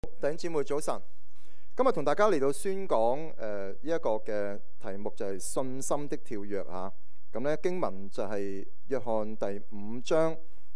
弟兄姊妹早晨，今日同大家嚟到宣講呢一個嘅題目就係信心的跳躍嚇。咁咧經文就係約翰第5章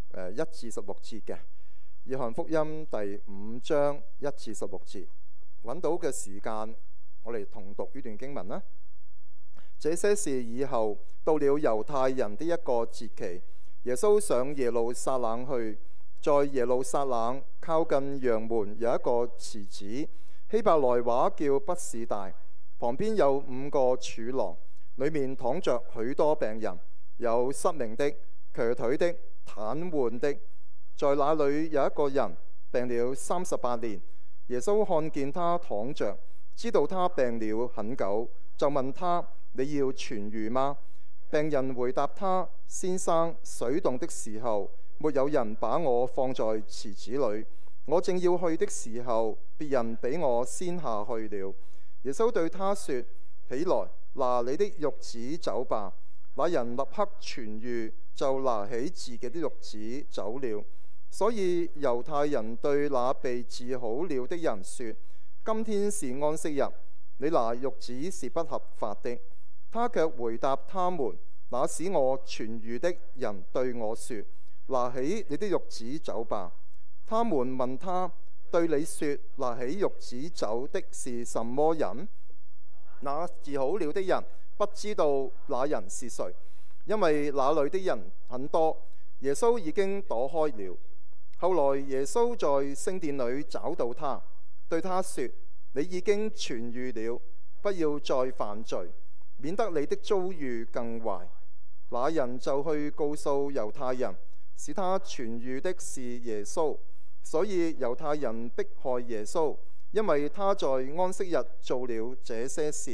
1至16節嘅。約翰福音第5章1至16節，揾到嘅時間，我哋同讀呢段經文啦。這些事以後，到了猶太人的一個節期，耶穌上耶路撒冷去。在耶路撒冷靠近羊門有一個池子，希伯來話叫畢士大，旁邊有5個柱廊，裡面躺着許多病人，有失明的、瘸腿的、癱瘓的。在那裡有一個人病了38年，耶穌看見他躺着，知道他病了很久，就問他：你要痊癒嗎？病人回答他：先生，水動的時候，沒有人把我放在池子裏，我正要去的時候，別人比我先下去了。耶穌對他說：起來，拿你的褥子走吧。那人立刻痊癒，就拿起自己的褥子走了。所以猶太人對那被治好了的人說：今天是安息日，你拿褥子是不合法的。他卻回答他們：那使我痊癒的人對我說：拿起你的褥子走吧。他們問他：對你說拿起褥子走的是什麼人？那治好了的人不知道那人是誰，因為那裏的人很多。耶穌已經躲開了。後來耶穌在聖殿裏找到他，對他說：你已經痊癒了，不要再犯罪，免得你的遭遇更壞。那人就去告訴猶太人，使他痊癒的是耶穌。所以猶太人迫害耶穌，因為他在安息日做了這些事。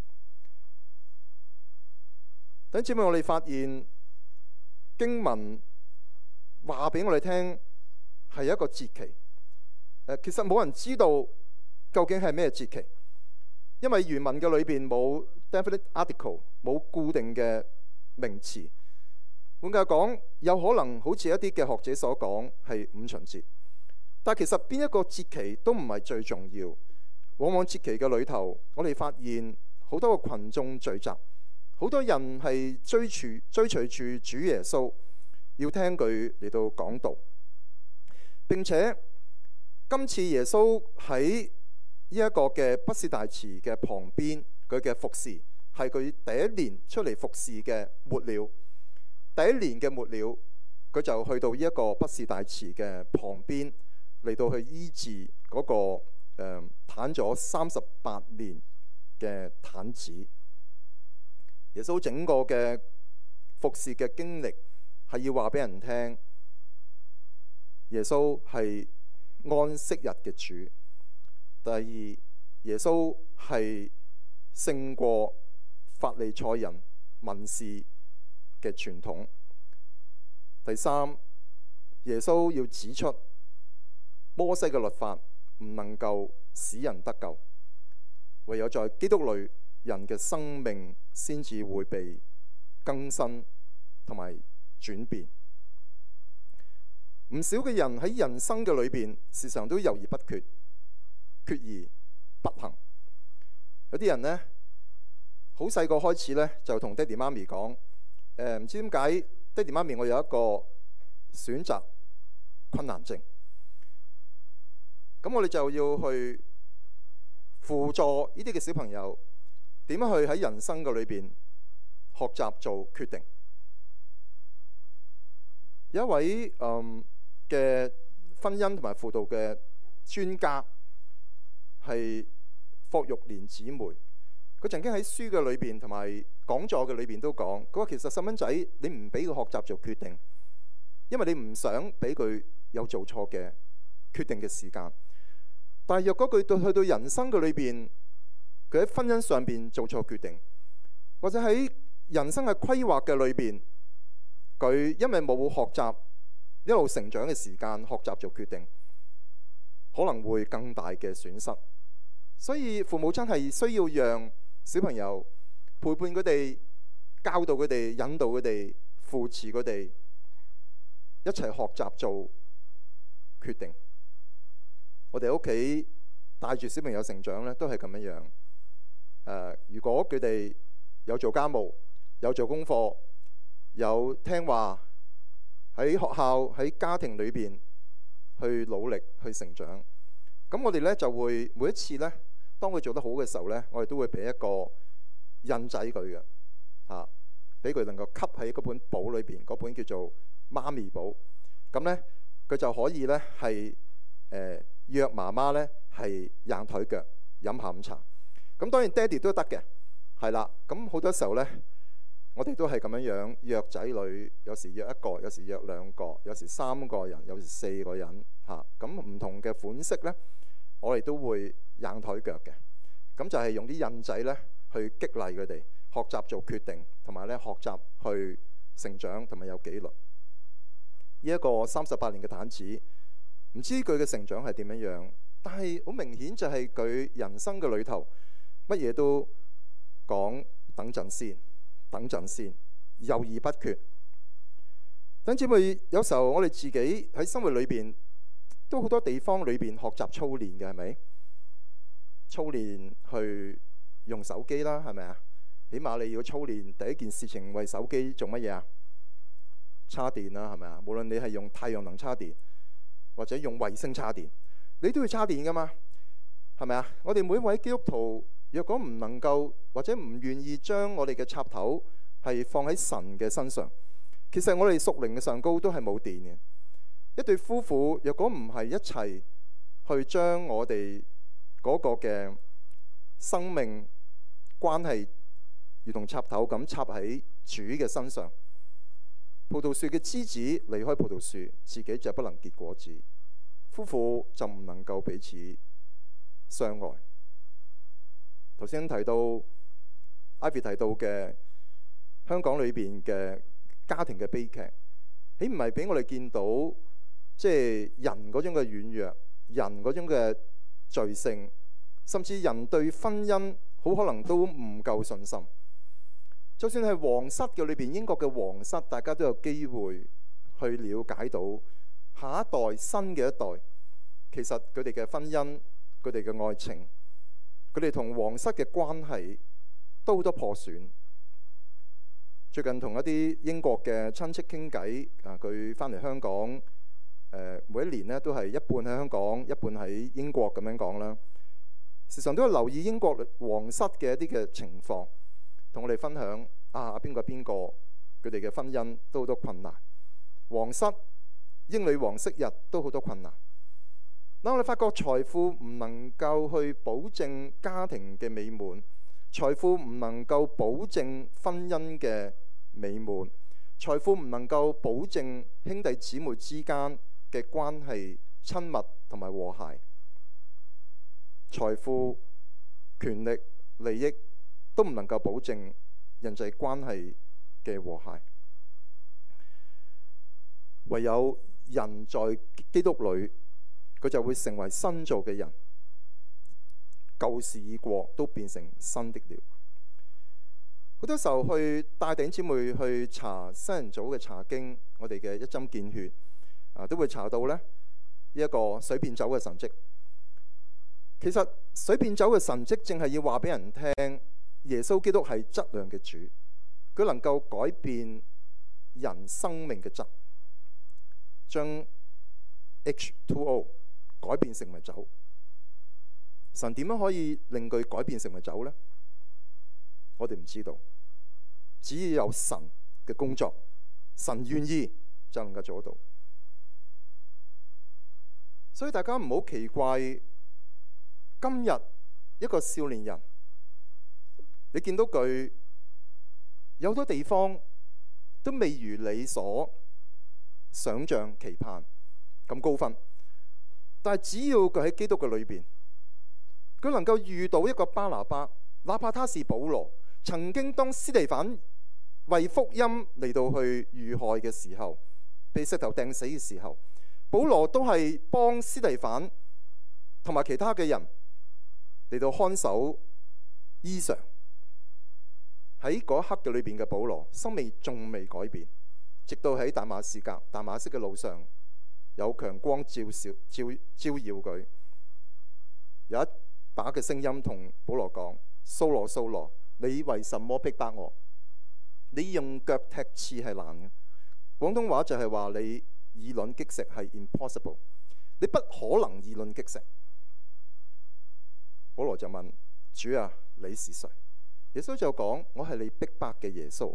弟兄姊妹，我哋發現經文話俾我哋聽係一個節期。其實冇人知道究竟係咩節期，因為原文嘅裏邊冇 definite article， 冇固定嘅名詞。換句話講，有可能好似一啲嘅學者所講係五旬節，但其實邊一個節期都唔係最重要。往往節期嘅裏頭，我哋發現好多個群眾聚集，好多人係追隨住主耶穌，要聽佢嚟到講道。並且今次耶穌喺呢一個嘅畢士大池嘅旁邊，佢嘅服侍係佢第一年出嚟服侍嘅末了。第一年嘅末了，佢就去到呢一個畢士大池嘅旁邊，嚟到去醫治嗰個癱咗38年嘅癱子。耶穌整個嘅服侍嘅經歷係要話俾人聽，耶穌係安息日嘅主。第二，耶穌係勝過法利賽人文士嘅傳統。第三，耶穌要指出摩西嘅律法唔能夠使人得救，唯有在基督裏人嘅生命先至會被更新同埋轉變。唔少嘅人喺人生嘅裏邊時常都猶豫不決，決而不行。有啲人呢，好細個開始呢，就同爹哋媽咪講，唔知點解爹哋媽咪，我有一個選擇困難症，咁我哋就要去輔助呢啲嘅小朋友點樣去喺人生嘅裏邊學習做決定。有一位嘅婚姻同埋輔導嘅專家係霍玉蓮姊妹，佢曾經喺書嘅裏邊同埋講座嘅裏邊都講，佢話其實細蚊仔你唔俾佢學習做決定，因為你唔想俾佢有做錯嘅決定嘅時間。但係若果佢去到人生嘅裏邊，佢喺婚姻上邊做錯決定，或者喺人生嘅規劃嘅裏邊，佢因為冇學習一路成長嘅時間，學習做決定，可能會更大嘅損失。所以父母真係需要讓小朋友陪伴佢哋，教導佢哋，引導佢哋，扶持佢哋，一齊學習做決定。 我哋屋企帶住小朋友成長咧，都係咁樣樣。如果佢哋有做家務、有做功課、有聽話，喺學校、喺家庭裏邊去努力去成長，咁我哋咧就會每一次咧，當佢做得好嘅時候咧，我哋都會俾一個印仔佢嘅嚇，俾佢能夠吸喺嗰本簿裏邊，嗰本叫做媽咪簿。咁咧佢就可以咧係約媽媽咧係硬腿腳飲下午茶。咁當然爹哋都得嘅，係啦。咁好多時候咧，我哋都係咁樣約仔女，有時約一個，有時約兩個，有時3個人，有時4個人嚇。咁唔同嘅款式咧，我哋都會硬腿腳嘅。咁就係用啲印仔咧去激勵佢哋學習做決定，同埋咧學習去成長，同埋有紀律。呢一個38年嘅蛋子，唔知佢嘅成長係點樣，但係好明顯就係佢人生嘅裏頭乜嘢都講等陣先，等陣先，猶豫不決。弟兄姊妹，有時候我哋自己喺生活裏邊都好多地方裏邊學習操練嘅，係咪？操練去用手機啦，係咪啊？起碼你要操練第一件事情，為手機做乜嘢啊？叉電啦，係咪啊？無論你係用太陽能叉電或者用衛星叉電，你都要叉電噶嘛，係咪啊？我哋每一位基督徒，若果唔能夠或者唔願意將我哋嘅插頭係放喺神嘅身上，其實我哋屬靈嘅上高都係冇電嘅。一對夫婦若果唔係一齊去將我哋嗰個嘅生命關係如同插頭咁插喺主嘅身上，葡萄樹嘅枝子離開葡萄樹，自己就不能結果子，夫婦就唔能夠彼此相愛。頭先提到 Ivy 提到嘅香港裏邊嘅家庭嘅悲劇，豈唔係俾我哋見到即係人嗰種嘅軟弱，人嗰種嘅罪性，甚至人對婚姻好可能都唔夠信心。就算係皇室嘅裏邊，英國嘅皇室，大家都有機會去了解到下一代新嘅一代，其實佢哋嘅婚姻、佢哋嘅愛情、佢哋同皇室嘅關係都好多破損。最近同一啲英國嘅親戚傾偈，佢翻嚟香港，每一年咧都係一半喺香港，一半喺英國咁樣講啦。時常都有留意英國皇室嘅一啲嘅情況，同我哋分享邊個佢哋嘅婚姻都好多困難。皇室英女王昔日都好多困難。嗱，我哋發覺財富唔能夠去保證家庭嘅美滿，財富唔能夠保證婚姻嘅美滿，財富唔能夠保證兄弟姊妹之間嘅關係親密同埋和諧。財富、權力、利益都唔能夠保證人際關係嘅和諧。唯有人在基督裏，佢就會成為新造嘅人，舊事已過，都變成新的了。好多時候去帶弟兄姊妹去查新人組嘅查經，我哋嘅一針見血都會查到呢一個水變酒嘅神蹟。其實水變酒嘅神蹟正係要話俾人聽，耶穌基督係質量嘅主，佢能夠改變人生命嘅質，將 H2O 改變成為酒。神點樣可以令佢改變成為酒呢？我哋唔知道，只要有神嘅工作，神願意就能夠做得到。所以大家唔好奇怪，今日一個少年人，你見到佢有好多地方都未如你所想象期盼咁高分，但係只要佢喺基督嘅裏邊，佢能夠遇到一個巴拿巴，哪怕他是保羅，曾經當司提反為福音嚟到去遇害嘅時候，被石頭掟死嘅時候，保羅都係幫司提反同埋其他嘅人嚟到看守衣裳。喺嗰一刻嘅裏邊嘅保羅，生命仲未改變，直到喺大馬色嘅路上，有強光照耀佢， 有一把嘅聲音同保羅講：掃羅，掃羅，你為什麼逼迫我？你用腳踢刺係難嘅。廣東話就係話你以卵擊石係 impossible， 你不可能以卵擊石。保羅就問主啊，你是誰？耶穌就講：我係你逼迫嘅耶穌。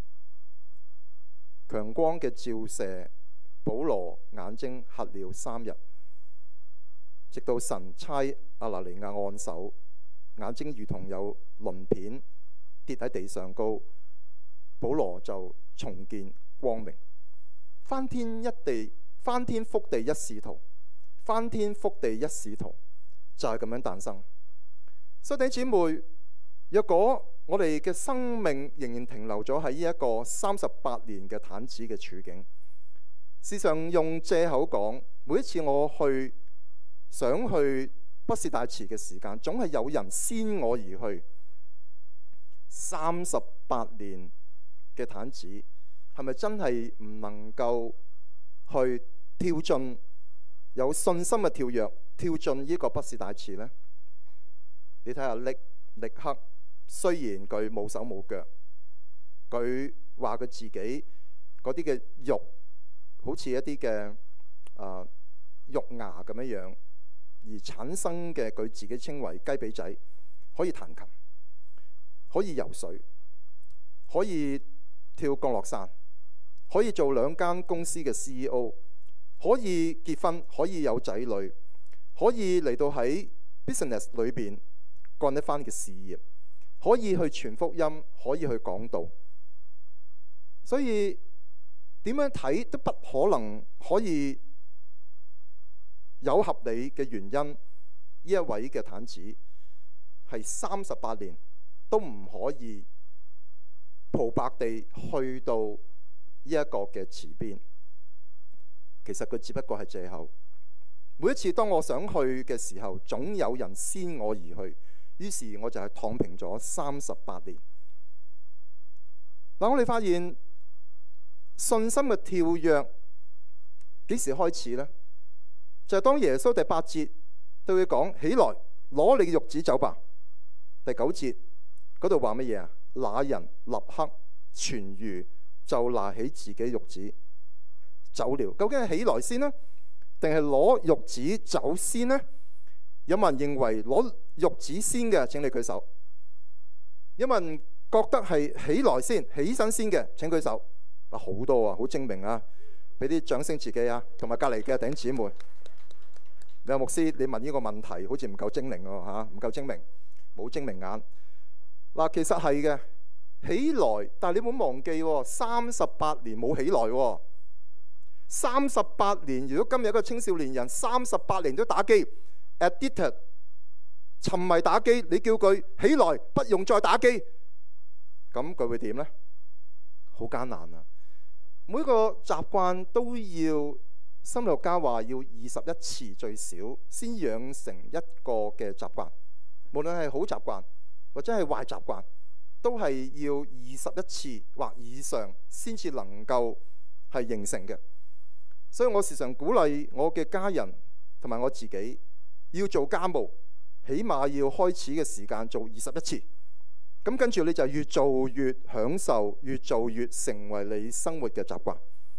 強光嘅照射，保羅眼睛黑了3日，直到神差亞拿尼亞按手，眼睛如同有鱗片跌喺地上高，保羅就重見光明。翻天覆地一使徒，翻天覆地一使徒就係咁樣誕生。所以弟兄姊妹，若果我哋嘅生命仍然停留咗喺呢一個38年嘅癱子嘅處境，時常用藉口講，每一次我想去畢士大池嘅時間，總係有人先我而去。38年嘅癱子，係咪真係唔能夠去跳進有信心嘅跳躍，跳進呢個畢士大池呢？你睇下力克，雖然佢冇手冇腳，佢話佢自己嗰啲嘅肉好似一啲嘅肉芽咁樣樣，而產生嘅佢自己稱為雞髀仔，可以彈琴，可以游水，可以跳降落傘，可以做2間公司嘅 CEO， 可以結婚，可以有仔女，可以嚟到喺 business 裏邊幹一番嘅事業，可以去傳福音，可以去講道。所以點樣睇都不可能可以有合理嘅原因，呢一位嘅癱子係38年都唔可以蒲白地去到呢一個嘅池邊。其實佢只不過係藉口。每一次當我想去嘅時候，總有人先我而去，於是我就係躺平咗38年。嗱，我哋發現信心嘅跳躍幾時開始呢？就係當耶穌第8節對佢講：起來，攞你嘅褥子走吧。第9節嗰度話乜嘢啊？那人立刻痊癒，就拿起自己褥子走了。究竟係起來先呢，定係攞褥子走先呢？有冇人認為攞褥子先嘅？請你舉手。有冇人覺得係起來先、起身先嘅？請舉手。好多啊，好精明啊！俾啲掌聲自己啊，同埋隔離嘅弟兄姊妹。你話牧師，你問呢個問題好似唔夠精靈喎嚇，唔夠精明，冇精明眼。嗱，其實係嘅，起來，但係你唔好忘記喎，38年冇起來喎。38年，如果今日一個青少年人38年都打機 ，addicted， 沉迷打機，你叫佢起來，不用再打機，咁佢會點呢？好艱難啊！每個習慣都要，心理學家話要21次最少先養成一個嘅習慣，無論係好習慣或者係壞習慣，都係要21次或以上先至能夠係形成嘅。所以我時常鼓勵我嘅家人同埋我自己要做家務，起碼要開始嘅時間做21次。咁跟住你就越做越享受，越做越成為你生活嘅習慣。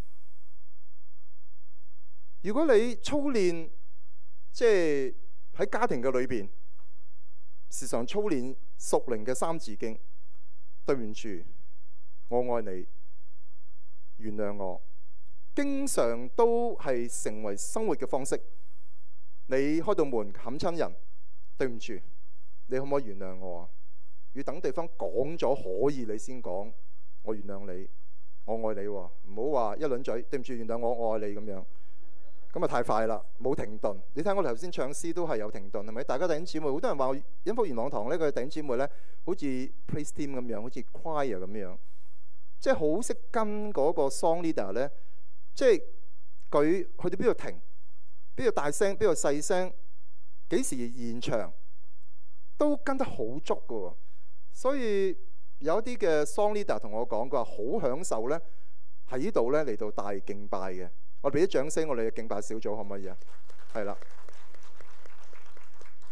如果你操練，即係喺家庭嘅裏邊，時常操練屬靈嘅3字經，對唔住，我愛你，原諒我，經常都係成為生活嘅方式。你開到門冚親人，對唔住，你可唔可以原諒我啊？要等對方講咗可以你先講，我原諒你，我愛你喎，唔好話一輪嘴，對唔住，原諒我愛你咁樣，咁啊太快啦，冇停頓。你睇我哋頭先唱詩都係有停頓，係咪？大家弟兄姊妹，好多人話恩福元朗堂呢個弟兄姊妹呢，好似 praise team 咁樣，好似 choir 咁樣，即係好識跟嗰個 song leader 呢，即係佢去到邊度停，邊度大聲，邊度細聲，幾時延長，都跟得好足㗎喎。所以有一啲嘅 song leader 同我講，佢話好享受咧，喺呢度咧嚟到大敬拜嘅。我俾啲掌聲，我哋嘅敬拜小組可唔可以啊？係啦。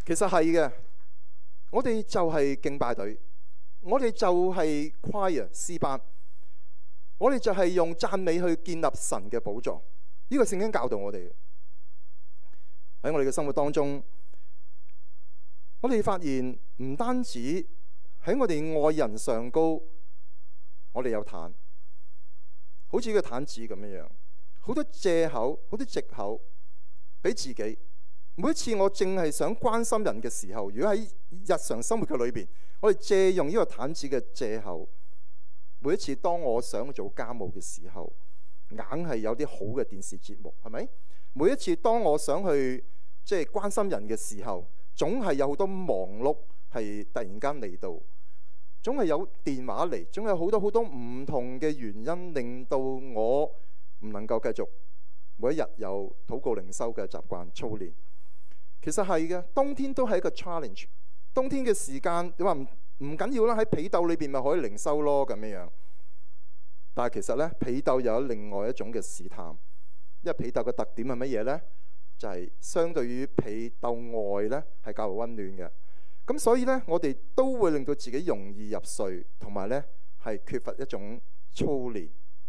其實係嘅，我哋就係敬拜隊，我哋就係 choir 詩班，我哋就係用讚美去建立神嘅寶座。呢個聖經教導我哋喺我哋嘅生活當中，我哋發現唔單止喺我哋愛人上高，我哋有彈，好似個彈子咁樣，好多借口，好多藉口俾自己。每一次我淨係想關心人嘅時候，如果喺日常生活嘅裏邊，我哋借用呢個彈子嘅借口。每一次當我想做家務嘅時候，硬係有啲好嘅電視節目，係咪？每一次當我想去關心人嘅時候，總係有好多忙碌係突然間嚟到，總係有電話嚟，總有好多好多唔同嘅原因令到我唔能夠繼續每一日有禱告靈修嘅習慣操練。其實係嘅，冬天都係一個 challenge。冬天嘅時間，你話唔緊要啦，喺被竇裏邊咪可以靈修咯咁樣。但係其實呢，被竇又有另外一種嘅試探，因為被竇嘅特點係乜嘢呢？就係相對於被竇外呢，係較為溫暖嘅。咁所以呢，我哋都會令到自己容易入睡，同埋呢係缺乏一種操練。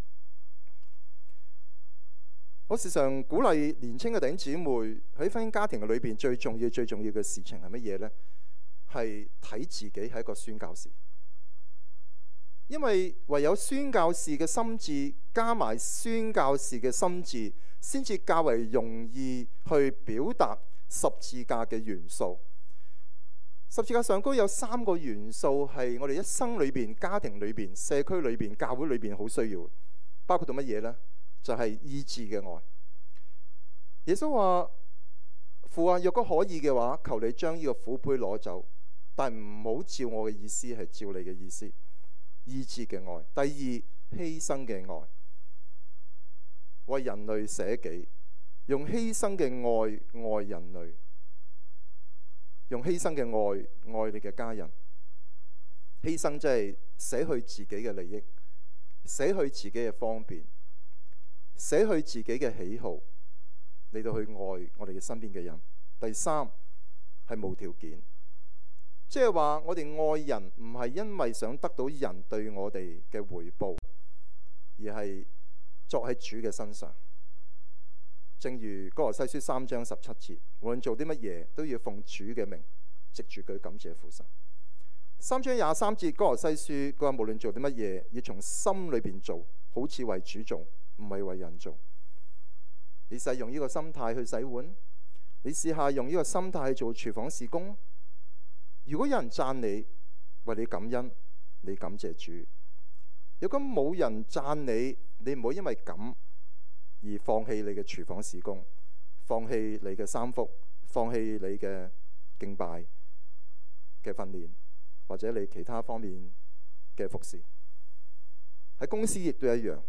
我時常鼓勵年輕嘅弟兄姊妹喺婚姻家庭嘅裏邊，最重要嘅事情係乜嘢呢？係睇自己係一個宣教士，因為唯有宣教士嘅心志加埋宣教士嘅心志，先至較為容易去表達十字架嘅元素。十字架上高有3個元素係我哋一生裏邊、家庭裏邊、社區裏邊、教會裏邊好需要，包括到乜嘢呢？就係醫治嘅愛。耶穌話：父啊，若果可以嘅話，求你將呢個苦杯攞走，但係唔好照我嘅意思，係照你嘅意思。醫治嘅愛。第二，犧牲嘅愛，為人類捨己，用犧牲嘅愛愛人類，用犧牲嘅愛愛你嘅家人。犧牲即係捨去自己嘅利益，捨去自己嘅方便，捨去自己嘅喜好，嚟到去愛我哋嘅身邊嘅人。第三係無條件，即係話我哋愛人唔係因為想得到人對我哋嘅回報，而係作喺主嘅身上。正如歌羅西書3章17節，無論做啲乜嘢都要奉主嘅名，藉住佢感謝父神。3章23節歌羅西書，佢話無論做啲乜嘢，要從心裏邊做，好似為主做，唔係為人做。你試下用呢個心態去洗碗，你試下用呢個心態去做廚房事工。如果有人讚你，為你感恩，你感謝主；如果冇人讚你，你唔好因為咁而放棄你嘅廚房事工，放棄你嘅三福，放棄你嘅敬拜嘅訓練，或者你其他方面嘅服侍。喺公司亦都一樣，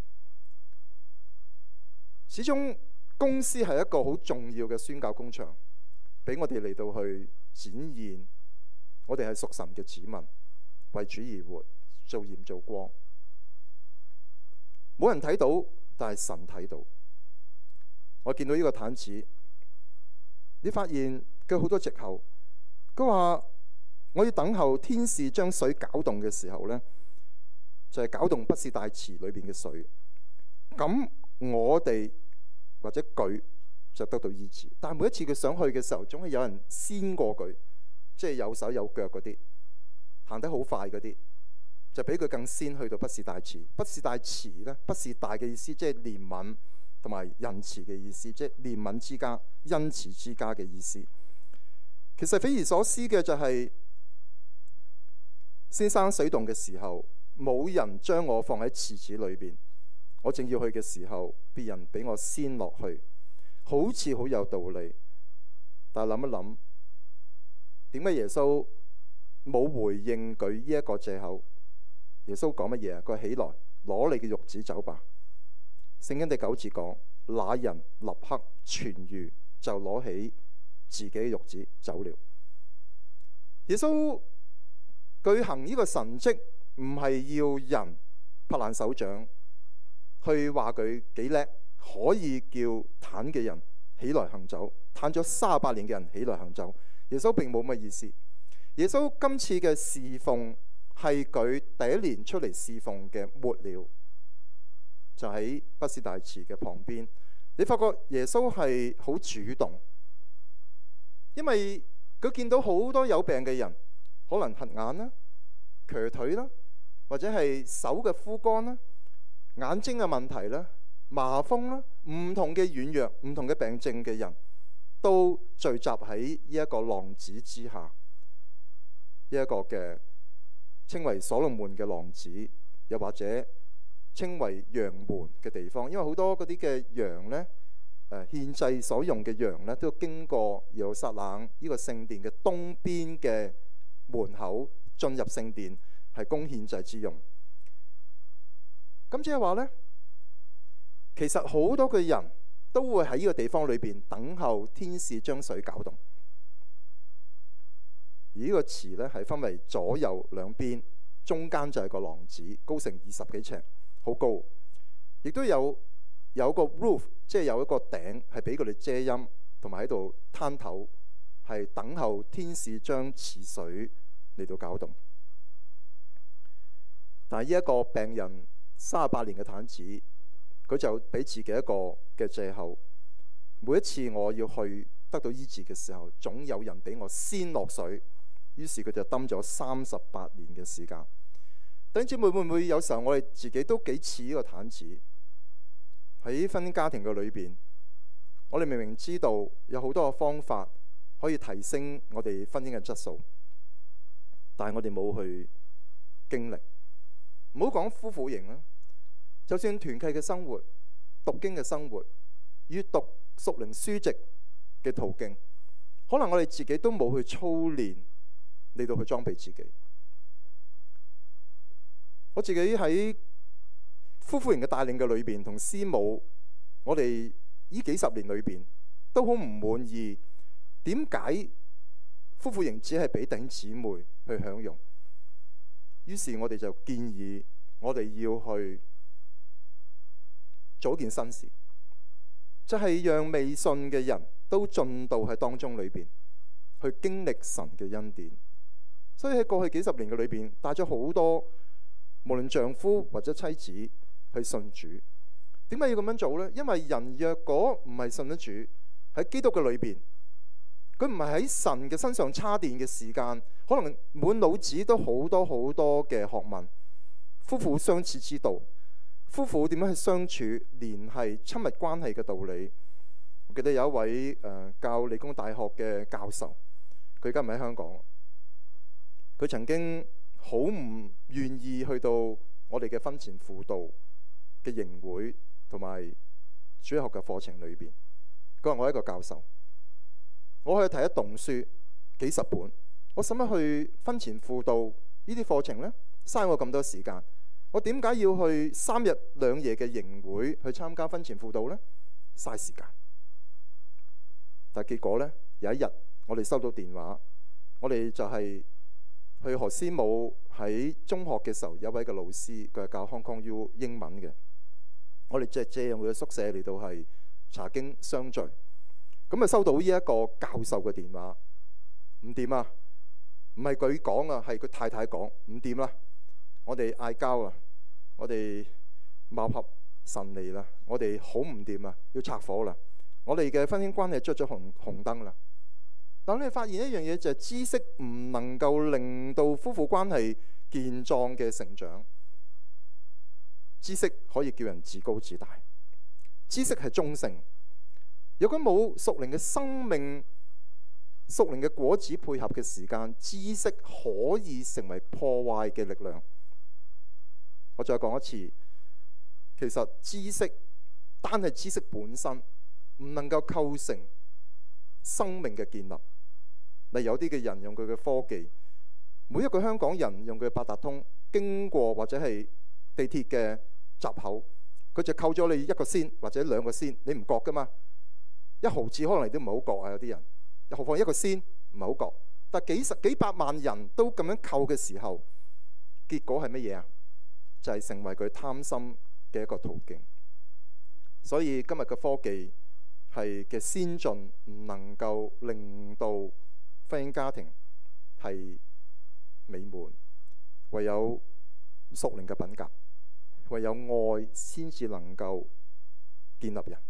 始終公司係一個好重要嘅宣教工場，俾我哋嚟到去展現我哋係屬神嘅子民，為主而活，做鹽做光。冇人睇到，但係神睇到。我見到呢個毯子，你發現佢好多藉口。佢話我要等候天使將水攪動嘅時候呢，就係攪動畢士大池裏邊嘅水。咁我哋或者佢就得到醫治。但係每一次佢想去嘅時候，總係有人先過佢，即係有手有腳嗰啲，行得好快嗰啲，就比佢更先去到畢士大池。畢士大池呢，畢士大嘅意思即係憐憫同埋仁慈嘅意思，即係憐憫之家、恩慈之家嘅意思。其實匪夷所思嘅就係、先生水動嘅時候，冇人將我放喺池子裏邊。我正要去嘅時候，別人俾我先落去，好似好有道理。但係諗一諗，點解耶穌冇回應佢呢一個藉口？耶穌講乜嘢啊？佢話起來，攞你嘅褥子走吧。聖經第9節講，那人立刻痊癒，就攞起自己嘅褥子走了。耶穌舉行呢個神蹟，唔係要人拍爛手掌去話佢幾叻，可以叫癱嘅人起來行走，癱咗38年嘅人起來行走。 耶穌並冇乜意思。耶穌今次嘅侍奉係佢第一年出嚟侍奉嘅末了，就喺畢士大池嘅旁邊。你發覺耶穌係好主動，因為佢見到好多有病嘅人，可能瞎眼啦、瘸腿啦，或者係手嘅枯乾啦、眼睛嘅問題啦、麻風啦，唔同嘅軟弱、唔同嘅病症嘅人都聚集喺呢一個浪子之下，呢一個嘅稱為所羅門嘅浪子，又或者稱為羊門嘅地方。因為好多嗰啲嘅羊呢，獻祭所用嘅羊呢，都經過耶路撒冷呢個聖殿嘅東邊嘅門口進入聖殿，係供獻祭之用。咁即係話呢，其實好多嘅人都會喺呢個地方裏邊等候天使將水攪動。而呢個池呢，係分為左右兩邊，中間就係個廊子，高成20幾尺，好高。亦都有個 roof， 即係有一個頂，係俾佢哋遮陰，同埋喺度攤頭，係等候天使將池水嚟到攪動。但係呢一個病人38年嘅癱子，佢就俾自己一個嘅藉口，每一次我要去得到醫治嘅時候，總有人俾我先落水。於是佢就蹲咗38年嘅時間。弟兄姊妹，會唔會有時候我哋自己都幾似呢個癱子？喺婚姻家庭嘅裏邊，我哋明明知道有好多嘅方法可以提升我哋婚姻嘅質素，但係我哋冇去經歷。唔好講夫婦營啦，就算團契嘅生活、讀經嘅生活、閱讀屬靈書籍嘅途徑，可能我哋自己都冇去操練嚟到去裝備自己。我自己喺夫婦營嘅帶領嘅裏邊，同師母，我哋呢幾十年裏邊都好唔滿意，點解夫婦營只係俾弟兄姊妹去享用？於是我哋就建議我哋要去做一件新事，就係讓未信嘅人都進到喺當中裏邊去經歷神嘅恩典。所以喺過去幾十年嘅裏邊，帶咗好多無論丈夫或者妻子去信主。點解要咁樣做呢？因為人若果唔係信得主，喺基督嘅裏邊，佢唔係喺神嘅身上叉電嘅時間，可能滿腦子都好多好多嘅學問，夫婦相處之道，夫婦點樣去相處、聯繫、親密關係嘅道理。我記得有一位教理工大學嘅教授，佢而家唔喺香港。佢曾經好唔願意去到我哋嘅婚前輔導嘅營會同埋主日學嘅課程裏邊。佢話：我係一個教授，我去睇一棟書幾十本，我使乜去婚前輔導呢啲課程呢？嘥我咁多時間，我點解要去3日2夜嘅營會去參加婚前輔導呢？嘥時間。但係結果呢，有一日我哋收到電話，我哋就係去何師母喺中學嘅時候，有一位嘅老師，佢係教 Hong Kong U 英文嘅。我哋借用佢嘅宿舍嚟到係查經相聚，咁啊收到呢一個教授嘅電話，唔掂啊！唔係佢講啊，係佢太太講唔掂啦。我哋嗌交啊，我哋貌合神離啦，我哋好唔掂啊，要拆夥啦。我哋嘅婚姻關係着咗紅燈啦。但你發現一樣嘢，就係知識唔能夠令到夫婦關係健壯嘅成長。知識可以叫人自高自大，知識係中性。如果冇屬靈嘅生命、屬靈嘅果子配合嘅時間，知識可以成為破壞嘅力量。我再講一次，其實知識單係知識本身唔能夠構成生命嘅建立。例如有啲嘅人用佢嘅科技，每一個香港人用佢嘅八達通經過或者係地鐵嘅閘口，佢就扣咗你1個仙或者2個仙，你唔覺噶嘛？1毫子可能你都唔係好覺啊，有啲人，何況1個仙唔係好覺。但幾百萬人都咁樣扣嘅時候，結果係乜嘢啊？就係成為佢貪心嘅一個途徑。所以今日嘅科技係嘅先進，唔能夠令到婚姻家庭係美滿，唯有屬靈嘅品格，唯有愛先至能夠建立人。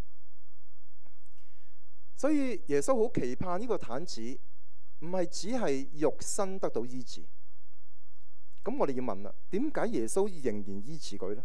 所以耶穌好期盼呢個癱子唔係只係肉身得到醫治。咁我哋要問啦，點解耶穌仍然醫治佢呢？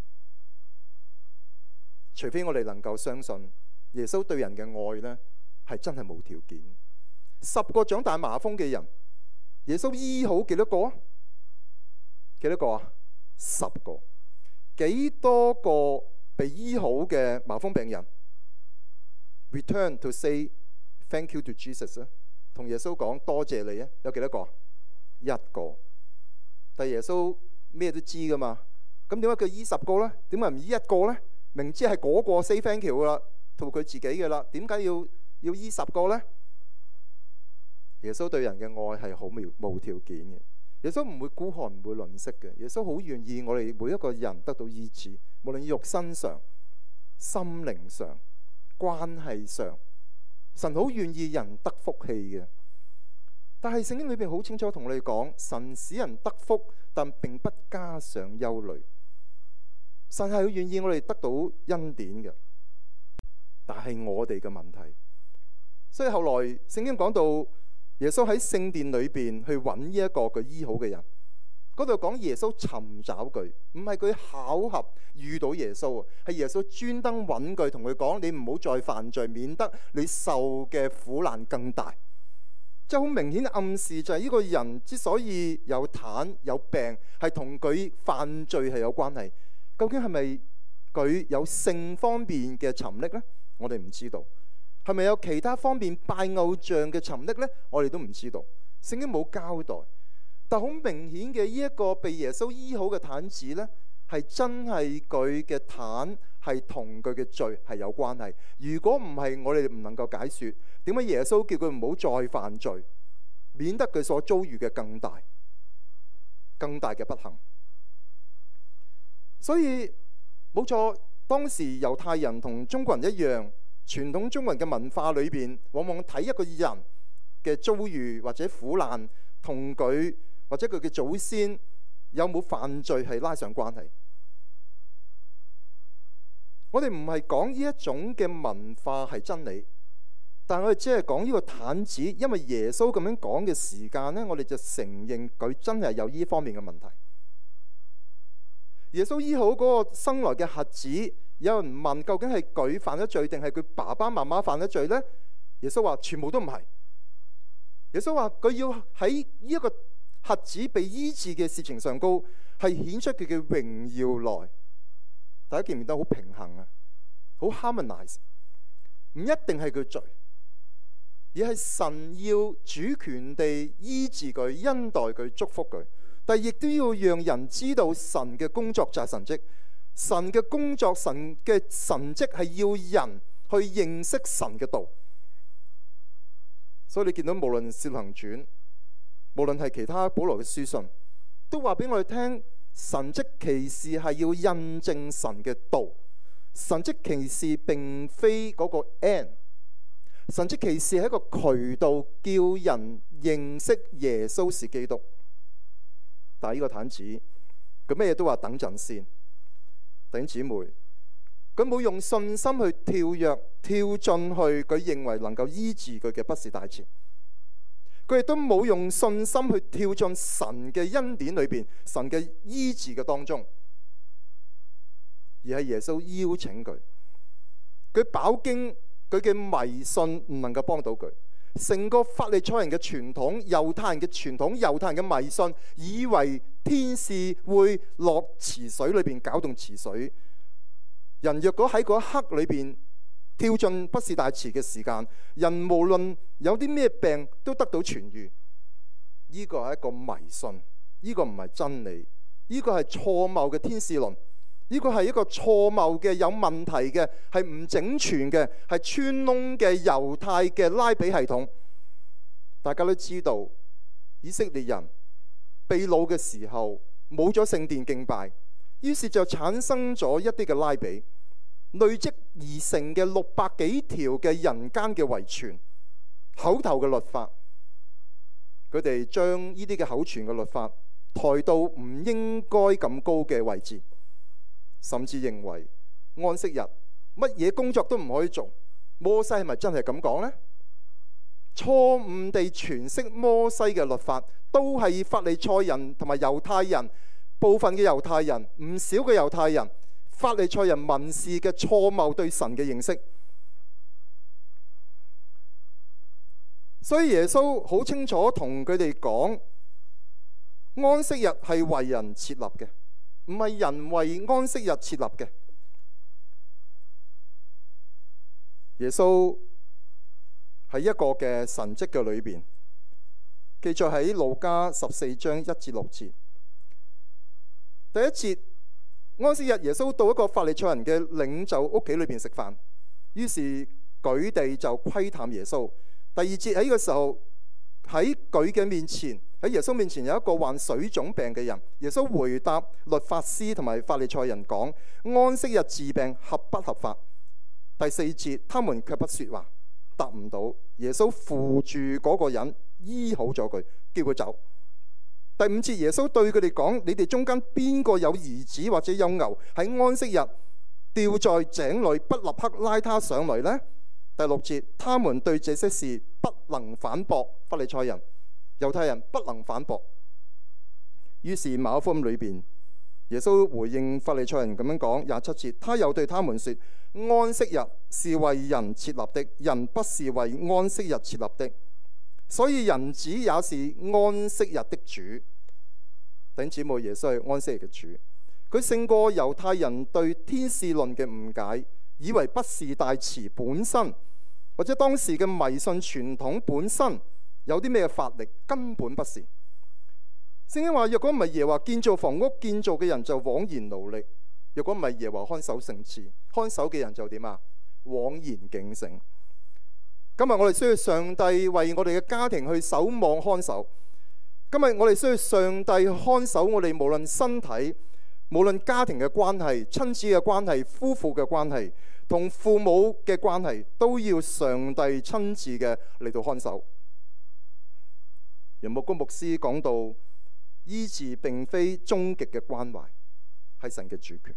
除非我哋能夠相信耶穌對人嘅愛呢係真係無條件。10個長大麻風嘅人，耶穌醫好幾多個啊？幾多個啊？10個。幾多個被醫好嘅麻風病人 return to say thank you to Jesus 啊？同耶穌講多謝你啊？有幾多個？1個。但耶穌咩都知噶嘛，咁點解佢醫10個呢？點解唔醫1個呢？明知係嗰個 say thank you 啦，同佢自己嘅啦，點解要醫10個呢？耶穌對人嘅愛係好無條件嘅，耶穌唔會孤寒，唔會吝嗇嘅。耶穌好願意我哋每一個人得到醫治，無論肉身上、心靈上、關係上，神好願意人得福氣嘅。但係聖經裏邊好清楚同我哋講，神使人得福，但並不加上憂慮。神係好願意我哋得到恩典嘅，但係我哋嘅問題。所以後來聖經講到耶穌喺聖殿裏邊去揾呢一個佢醫好嘅人，嗰度講耶穌尋找佢，唔係佢巧合遇到耶穌，係耶穌專登揾佢，同佢講：你唔好再犯罪，免得你受嘅苦難更大。即係好明顯暗示就係呢個人之所以有癱有病，係同佢犯罪係有關係。究竟係咪佢有性方面嘅沉溺呢？我哋唔知道。係咪有其他方面拜偶像嘅沉溺呢？我哋都唔知道。聖經冇交代。但好明顯嘅，呢一個被耶穌醫好嘅癱子呢，係真係佢嘅癱係同佢嘅罪係有關係。如果唔係，我哋唔能夠解說點解耶穌叫佢唔好再犯罪，免得佢所遭遇嘅更大嘅不幸。所以冇錯，當時猶太人同中國人一樣，傳統中國人嘅文化裏邊，往往睇一個人嘅遭遇或者苦難，同佢或者佢嘅祖先有冇犯罪係拉上關係。我哋唔係講呢一種嘅文化係真理，但係我哋只係講呢個癱子，因為耶穌咁樣講嘅時間呢，我哋就承認佢真係有呢方面嘅問題。耶穌醫好嗰個生來嘅瞎子，有人問究竟係佢犯咗罪定係佢爸爸媽媽犯咗罪呢？耶穌話全部都唔係。耶穌話佢要喺呢一個瞎子被醫治嘅事情上高，係顯出佢嘅榮耀來。大家見唔見得好平衡啊？好 harmonize， 唔一定係佢罪，而係神要主權地醫治佢、恩待佢、祝福佢。但係亦都要讓人知道神嘅工作就係神蹟，神嘅工作、神嘅神蹟係要人去認識神嘅道。所以你見到無論《使徒行傳》，無論係其他保羅嘅書信，都話俾我哋聽，神蹟奇事係要印證神嘅道。神蹟奇事並非嗰個 end， 神蹟奇事係一個渠道，叫人認識耶穌是基督。但係呢個癱子，佢咩嘢都話等陣先。弟兄姊妹，佢冇用信心去跳進去佢認為能夠醫治佢嘅畢士大池。佢亦都冇用信心去跳進神嘅恩典裏邊，神嘅醫治嘅當中，而係耶穌邀請佢。佢飽經佢嘅迷信唔能夠幫到佢。成個法利賽人嘅傳統、猶太人嘅傳統、猶太人嘅迷信，以為天使會落池水裏邊攪動池水。人若果喺嗰一刻裏邊跳進畢士大池嘅時間，人無論有啲咩病都得到痊愈。呢個係一個迷信，呢個唔係真理，呢個係錯謬嘅天使論，呢個係一個錯謬嘅有問題嘅，係唔整全嘅，係穿窿嘅猶太嘅拉比系統。大家都知道，以色列人被擄嘅時候冇咗聖殿敬拜，於是就產生咗一啲嘅拉比，累積而成嘅600幾條嘅人間嘅遺傳、口頭嘅律法， 佢哋將呢啲嘅口傳嘅律法抬到唔應該咁高嘅位置，甚至認為安息日乜嘢工作都唔可以做。摩西係咪真係咁講呢？錯誤地詮釋摩西嘅律法，都係法利賽人同埋猶太人，部分嘅猶太人，唔少嘅猶太人，法利賽人文士嘅錯謬對神嘅認識。所以耶穌好清楚同佢哋講，安息日係為人設立嘅，唔係人為安息日設立嘅。耶穌喺一個嘅神蹟嘅裏邊，記載喺路加14章1至6節。第一節，安息日耶穌到一個法利賽人嘅領袖屋企裏邊食飯，於是舉地就窺探耶穌。第二節，喺呢個時候，喺佢嘅面前，喺耶穌面前有一個患水腫病嘅人。耶穌回答律法師同埋法利賽人講：安息日治病合不合法？第四節，他們卻不說話，答唔到。耶穌扶住嗰個人，醫好咗佢，叫佢走。第五節，耶穌對佢哋講：你哋中間邊個有兒子或者有牛喺安息日掉在井裏，不立刻拉他上來呢？第六節，他們對這些事不能反駁。法利賽人、猶太人不能反駁。於是馬可福音裏邊，耶穌回應法利賽人咁樣講：27節，他又對他們說：安息日是為人設立的，人不是為安息日設立的，所以人子也是安息日的主。弟兄姊妹，耶穌係安息日嘅主，佢勝過猶太人對天使論嘅誤解，以為不是大詞本身或者當時嘅迷信傳統本身有啲咩法力，根本不是。聖經話：若果唔係耶和華建造房屋，建造嘅人就枉然勞力；若果唔係耶和華看守城池，看守嘅人就點啊？枉然警醒。今日我哋需要上帝為我哋嘅家庭去守望看守。今日我哋需要上帝看守我哋，無論身體、無論家庭嘅關係、親子嘅關係、夫婦嘅關係、同父母嘅關係，都要上帝親自嘅嚟到看守。楊牧公牧師講到，醫治並非終極嘅關懷，係神嘅主權，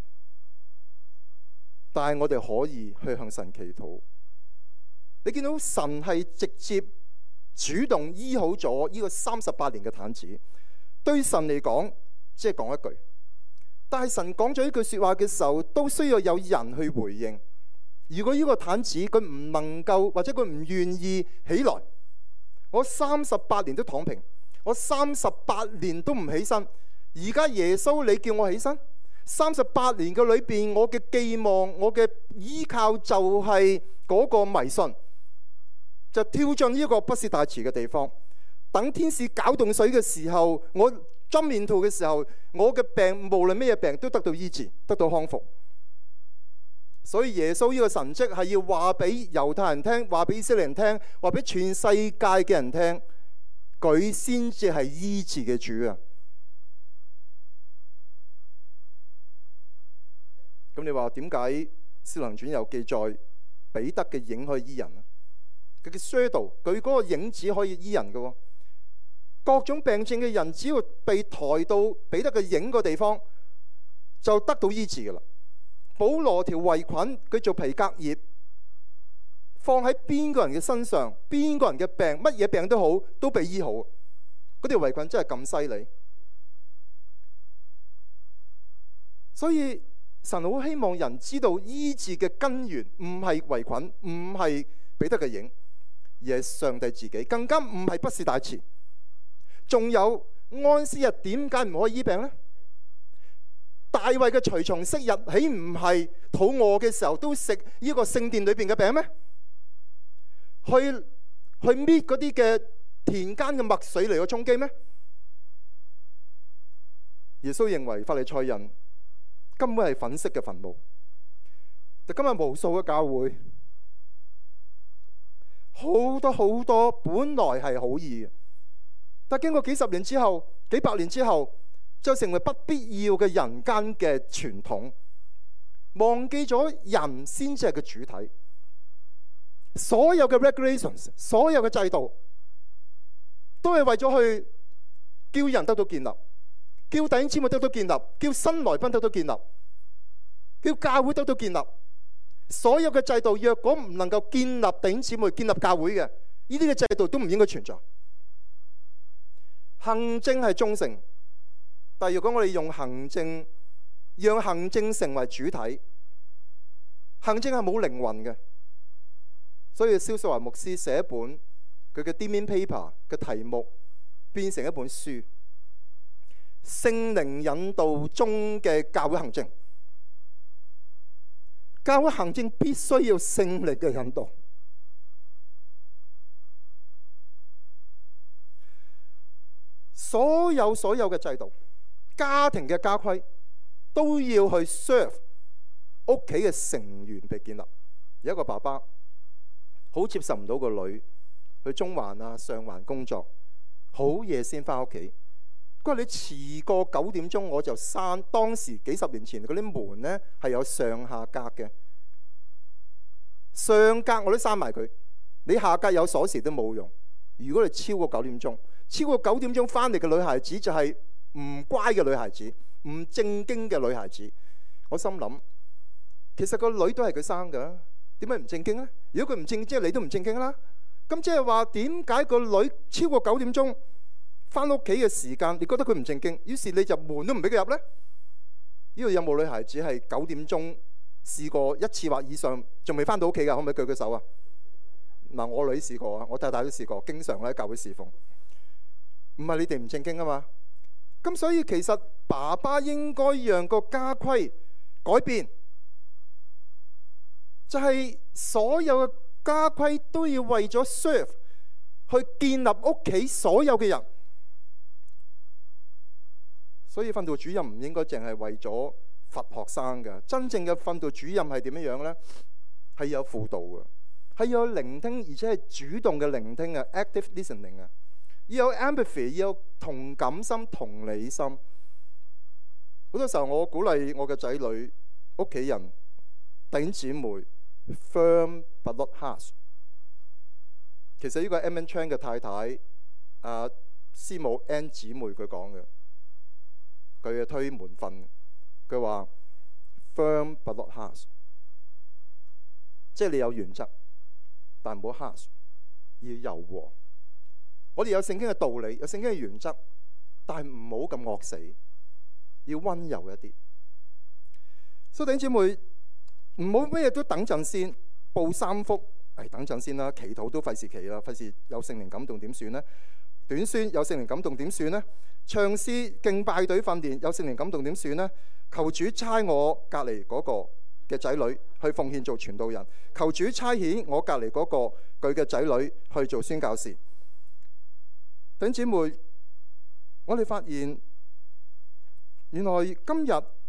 但係我哋可以去向神祈禱。你見到神係直接主動醫好咗呢個38年嘅癱子，對神嚟講即係講一句，但係神講咗呢句說話嘅時候，都需要有人去回應。如果呢個癱子佢唔能夠，或者佢唔願意起來，我38年都躺平，我38年都唔起身，而家耶穌你叫我起身，38年嘅裏邊，我嘅寄望、我嘅依靠就係嗰個迷信，就跳進呢個不是大詞嘅地方，等天使攪動水嘅時候，我斟麵條嘅時候，我嘅病無論咩病都得到醫治，得到康復。所以耶穌呢個神蹟係要話俾猶太人聽，話俾以色列人聽，話俾全世界嘅人聽，佢先至係醫治嘅主啊！咁你話點解《使徒行傳》有記載彼得嘅影可以醫人啊？佢嘅 shadow， 佢嗰個影子可以醫人嘅。各種病症嘅人，只要被抬到彼得嘅影個地方，就得到醫治嘅啦。保羅條圍裙，佢做皮革葉，放喺邊個人嘅身上，邊個人嘅病，乜嘢病都好，都被醫好。嗰條圍裙真係咁犀利，所以神好希望人知道醫治嘅根源唔係圍裙，唔係彼得嘅影，而係上帝自己，更加唔係不是大詞。仲有安息日點解唔可以醫病呢？大衛嘅隨從昔日豈唔係肚餓嘅時候都食呢個聖殿裏邊嘅餅咩？去搣嗰啲嘅田間嘅麥穗嚟個充飢咩？耶穌認為法利賽人根本係粉飾嘅墳墓。但今日無數嘅教會，好多本來係好意嘅，但經過幾十年之後、幾百年之後，就成為不必要嘅人間嘅傳統，忘記咗人先至係個主體。所有嘅 regulations， 所有嘅制度都係為咗去叫人得到建立，叫弟兄姊妹得到建立，叫新來賓得到建立，叫教會得到建立。所有嘅制度若果唔能夠建立弟兄姊妹、建立教會嘅，呢啲嘅制度都唔應該存在。行政係中性，但係如果我哋用行政，讓行政成為主體，行政係冇靈魂嘅。所以蕭素華牧師寫一本佢嘅 Deming Paper 嘅題目變成一本書，聖靈引導中嘅教會行政。教會行政必須要聖靈嘅引導。所有嘅制度、家庭嘅家規都要去 serve 屋企嘅成員被建立。有一個爸爸好接受唔到個女去中環啊、上環工作，好夜先翻屋企。佢話你遲過9點鐘我就閂。當時幾十年前嗰啲門呢係有上下格嘅，上格我都閂埋佢，你下格有鎖匙都冇用。如果你超過9點鐘，超過9點鐘翻嚟嘅女孩子就係唔乖嘅女孩子，唔正經嘅女孩子。我心諗，其實個女都係佢生㗎，點解唔正經呢？如果佢唔正經，即係你都唔正經啦。咁即係話點解個女超過9點鐘翻屋企嘅時間，你覺得佢唔正經，於是你就門都唔俾佢入呢？呢度有冇女孩子係9點鐘試過1次或以上仲未翻到屋企㗎？可唔可以舉舉手啊？嗱，我女試過啊，我太太都試過，經常喺教會侍奉。唔係你哋唔正經啊嘛。咁所以其實爸爸應該讓個家規改變，就係所有嘅家規都要為咗 serve 去建立屋企所有嘅人。所以訓導主任唔應該淨係為咗罰學生嘅，真正嘅訓導主任係點樣呢？係有輔導嘅，係有聆聽，而且係主動嘅聆聽啊 ，active listening 啊，要有 empathy， 要有同感心、同理心。好多時候我鼓勵我嘅仔女、屋企人、弟兄姊妹 ，firm but not harsh。其實呢個係 Edmund Chan 嘅太太師母 Ann 姊妹佢講嘅。佢嘅推門訓，佢話 firm but not harsh， 即係你有原則，但唔好 harsh， 要柔和。我哋有聖經嘅道理，有聖經嘅原則，但係唔好咁惡死，要溫柔一啲。所以弟兄姊妹，唔好咩都等陣先，報3福，等陣先啦，祈禱都費事祈啦，費事有聖靈感動點算呢？短宣有聖靈感動點算呢？唱詩敬拜隊訓練有聖靈感動點算呢？求主差我隔離嗰個嘅仔女去奉獻做傳道人，求主差遣我隔離嗰個佢嘅仔女去做宣教士。弟兄姊妹，我哋發現原來今日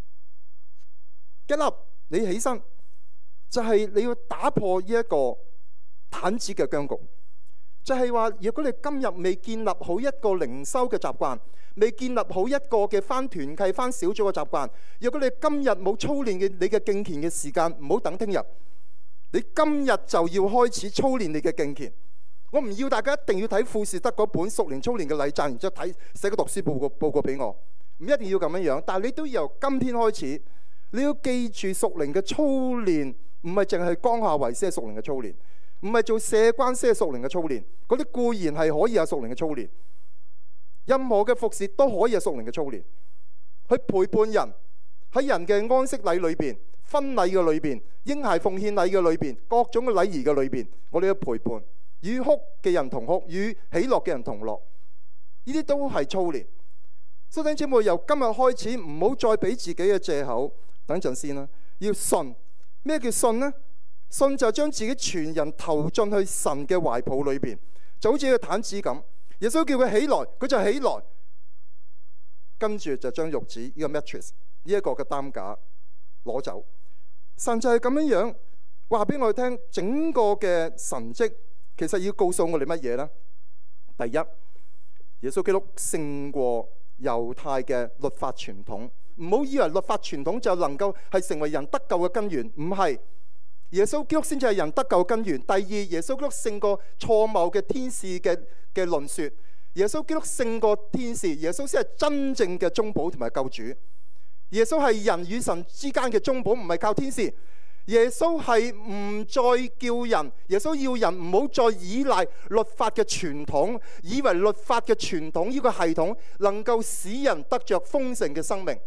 get up，你起身就係你要打破呢一個癱子嘅僵局。就係話，如果你今日未建立好一個靈修嘅習慣，未建立好一個嘅返團契、返小組嘅習慣，如果你今日冇操練嘅你嘅敬虔嘅時間，唔好等聽日，你今日就要開始操練你嘅敬虔。我唔要大家一定要睇富士德嗰本熟練操練嘅禮讚，然之後寫個讀書報告俾我，唔一定要咁樣樣。但係你都要由今天開始，你要記住屬靈嘅操練，唔係淨係江夏維先係屬靈嘅操練。唔係做社關些屬靈嘅操練，嗰啲固然係可以有屬靈嘅操練，任何嘅服侍都可以有屬靈嘅操練，去陪伴人喺人嘅安息禮裏邊、婚禮嘅裏邊、嬰孩奉獻禮嘅裏邊、各種嘅禮儀嘅裏邊，我哋要陪伴，與哭嘅人同哭，與喜樂嘅人同樂，呢啲都係操練。所以弟兄姊妹，由今日開始唔好再俾自己嘅藉口，等陣先啦，要信。咩叫信呢？信就將自己全人投進去神嘅懷抱裏邊，就好似個毯子咁。耶穌叫佢起來，佢就起來，跟住就將褥子呢個 mattress 呢一個嘅擔架攞走。神就係咁樣樣話俾我哋聽，整個嘅神蹟其實要告訴我哋乜嘢呢？第一，耶穌基督勝過猶太嘅律法傳統。唔好以為律法傳統就能夠係成為人得救嘅根源，唔係。耶穌基督先至係人得救根源。第二，耶穌基督勝過錯謬嘅天使嘅論說。 耶穌基督勝過天使，耶穌先係真正嘅中保同埋救主。耶穌係人與神之間嘅中保，唔係靠天使。耶穌係唔再叫人，耶穌要人唔好再依賴律法嘅傳統，以為律法嘅傳統呢個系統能夠使人得着豐盛嘅生命。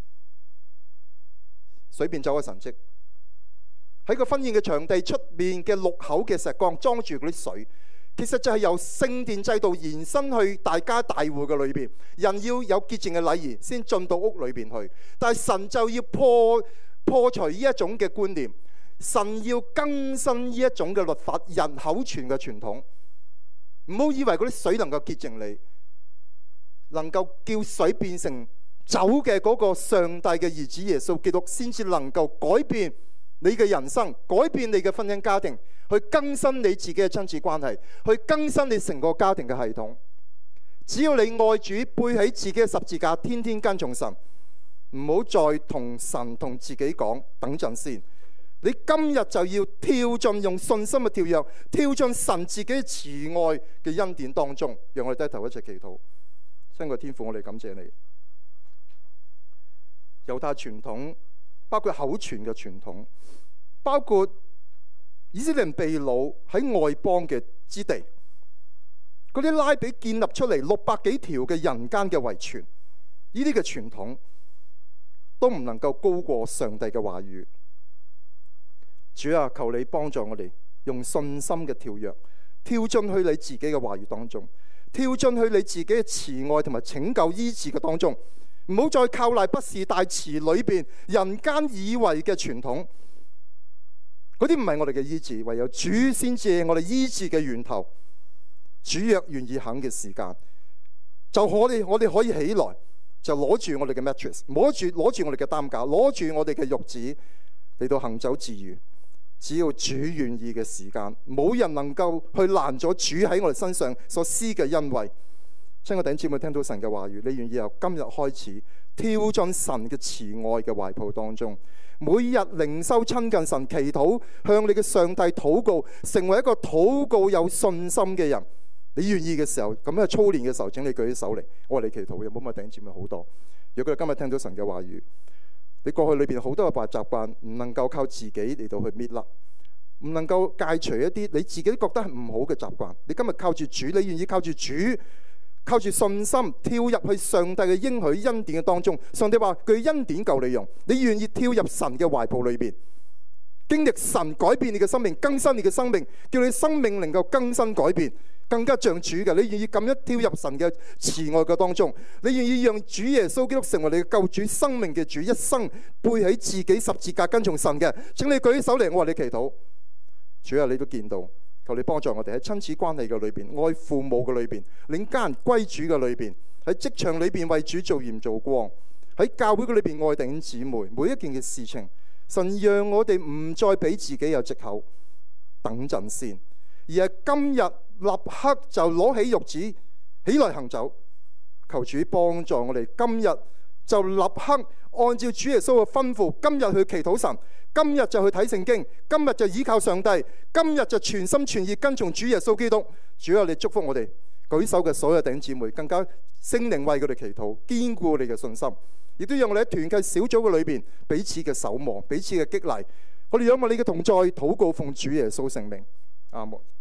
水變酒嘅神蹟，喺個婚宴嘅場地出面嘅6口嘅石缸裝住嗰啲水，其實就係由聖殿制度延伸去大家大戶嘅裏邊，人要有潔淨嘅禮儀先進到屋裏邊去。但係神就要破除呢一種嘅觀念，神要更新呢一種嘅律法，人口傳嘅傳統。唔好以為嗰啲水能夠潔淨你，能夠叫水變成酒嘅嗰個上帝嘅兒子耶穌基督，先至能夠改變你嘅人生，改變你嘅婚姻家庭，去更新你自己嘅親子關係，去更新你成個家庭嘅系統。只要你愛主，背起自己嘅十字架，天天跟從神，唔好再同神同自己講等陣先。你今日就要跳進，用信心嘅跳躍，跳進神自己慈愛嘅恩典當中。讓我哋低頭一齊祈禱。親愛的天父，我哋感謝你。猶太傳統包括口傳嘅傳統，包括以色列人被擄喺外邦嘅之地，嗰啲拉比建立出嚟600幾條嘅人間嘅遺傳，呢啲嘅傳統都唔能夠高過上帝嘅話語。主啊，求你幫助我哋用信心嘅跳躍，跳進去你自己嘅話語當中，跳進去你自己嘅慈愛同埋拯救醫治嘅當中。唔好再靠賴不是大慈裏邊人間以為嘅傳統，嗰啲唔係我哋嘅醫治，唯有主先至係我哋醫治嘅源頭。主若願意肯嘅時間，就我哋可以起來，就攞住我哋嘅 mattress， 攞住我哋嘅擔架，攞住我哋嘅褥子嚟到行走自如。只要主願意嘅時間，冇人能夠去攔咗主喺我哋身上所施嘅恩惠。親愛弟兄姊妹，聽到神嘅話語，你願意由今日開始跳進神嘅慈愛嘅懷抱當中，每日靈修親近神，祈禱，向你嘅上帝禱告，成為一個禱告有信心嘅人。你願意嘅時候，咁樣操練嘅時候，請你舉起手嚟，我為你祈禱。有冇乜弟兄姊妹好多？如果佢今日聽到神嘅話語，你過去裏邊好多嘅壞習慣，唔能夠靠自己嚟到去搣甩，唔能夠戒除一啲你自己覺得係唔好嘅習慣。你今日靠住主，你願意靠住主，靠住信心跳入去上帝嘅應許恩典嘅當中。上帝話佢恩典夠你用，你願意跳入神嘅懷抱裏邊，經歷神改變你嘅生命，更新你嘅生命，叫你生命能夠更新改變，更加像主嘅。你願意咁樣跳入神嘅慈愛嘅當中，你願意讓主耶穌基督成為你嘅救主，生命嘅主，一生背起自己十字架跟從神嘅，請你舉起手嚟，我為你祈禱。主啊，你都見到，求你幫助我哋喺親子關係嘅裏邊，愛父母嘅裏邊，領家人歸主嘅裏邊，喺職場裏邊為主做鹽做光，喺教會嘅裏邊愛弟兄姊妹，每一件嘅事情，神讓我哋唔再俾自己有藉口等陣先，而係今日立刻就攞起褥子起來行走。求主幫助我哋，今日就立刻按照主耶穌嘅吩咐，今日去祈禱神，今日就去睇聖經，今日就依靠上帝，今日就全心全意跟從主耶穌基督。主啊，你祝福我哋舉手嘅所有弟兄姊妹，更加聖靈為佢哋祈禱，堅固你嘅信心，亦都讓我哋喺團契小組嘅裏邊彼此嘅守望，彼此嘅激勵。我哋仰望你嘅同在，禱告奉主耶穌聖名，阿門。